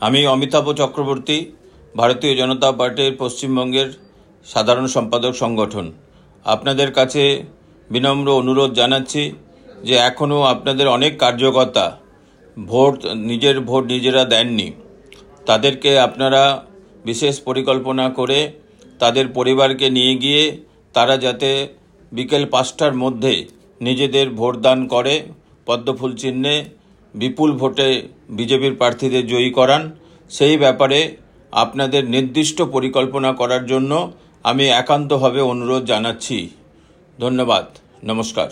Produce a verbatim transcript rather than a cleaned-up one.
আমি অমিতাভ চক্রবর্তী, ভারতীয় জনতা পার্টির পশ্চিমবঙ্গের সাধারণ সম্পাদক সংগঠন। আপনাদের কাছে বিনম্র অনুরোধ জানাচ্ছি যে এখনও আপনাদের অনেক কার্যকর্তা ভোট নিজের ভোট নিজেরা দেননি, তাদেরকে আপনারা বিশেষ পরিকল্পনা করে তাদের পরিবারকে নিয়ে গিয়ে তারা যাতে বিকেল পাঁচটার মধ্যে নিজেদের ভোটদান করে পদ্মফুল চিহ্নে বিপুল ভোটে বিজেপির প্রার্থীদের জয়ী করান, সেই ব্যাপারে আপনাদের নির্দিষ্ট পরিকল্পনা করার জন্য আমি একান্তভাবে অনুরোধ জানাচ্ছি। ধন্যবাদ, নমস্কার।